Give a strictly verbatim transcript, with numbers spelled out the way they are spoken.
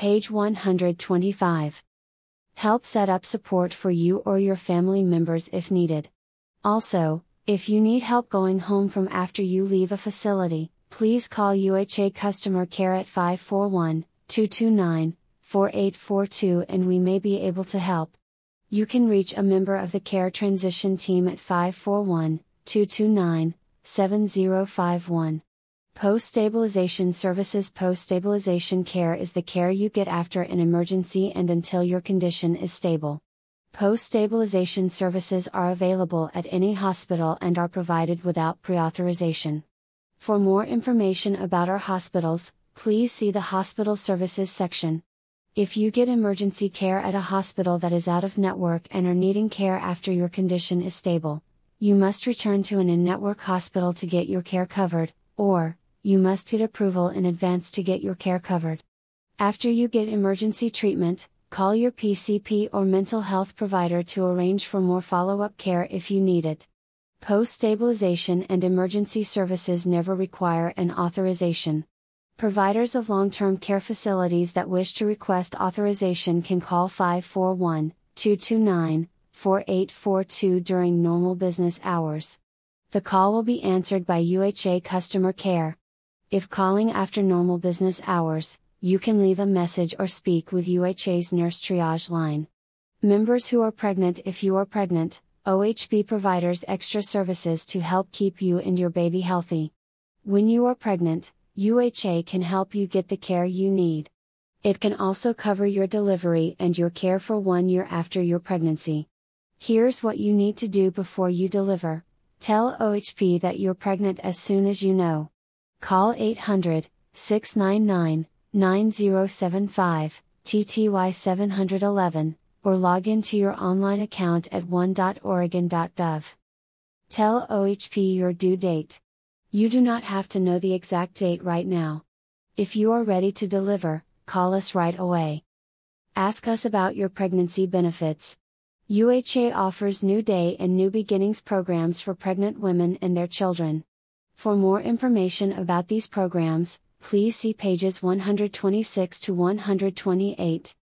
page one hundred twenty-five. Help set up support for you or your family members if needed. Also, if you need help going home from after you leave a facility, please call U H A Customer Care at five four one, two two nine, four eight four two and we may be able to help. You can reach a member of the Care Transition Team at five four one, two two nine, seven zero five one. Post-stabilization services. Post-stabilization care is the care you get after an emergency and until your condition is stable. Post-stabilization services are available at any hospital and are provided without pre-authorization. For more information about our hospitals, please see the Hospital Services section. If you get emergency care at a hospital that is out of network and are needing care after your condition is stable, you must return to an in-network hospital to get your care covered, or, you must get approval in advance to get your care covered. After you get emergency treatment, call your P C P or mental health provider to arrange for more follow-up care if you need it. Post-stabilization and emergency services never require an authorization. Providers of long-term care facilities that wish to request authorization can call five four one, two two nine, four eight four two during normal business hours. The call will be answered by U H A Customer Care. If calling after normal business hours, you can leave a message or speak with U H A's Nurse Triage line. Members who are pregnant. If you are pregnant, O H B provides extra services to help keep you and your baby healthy. When you are pregnant, U H A can help you get the care you need. It can also cover your delivery and your care for one year after your pregnancy. Here's what you need to do before you deliver. Tell O H B that you're pregnant as soon as you know. Call eight hundred, six nine nine, nine zero seven five, T T Y seven one one, or log into your online account at one dot oregon dot gov. Tell O H B your due date. You do not have to know the exact date right now. If you are ready to deliver, call us right away. Ask us about your pregnancy benefits. U H A offers New Day and New Beginnings programs for pregnant women and their children. For more information about these programs, please see pages one hundred twenty-six to one hundred twenty-eight.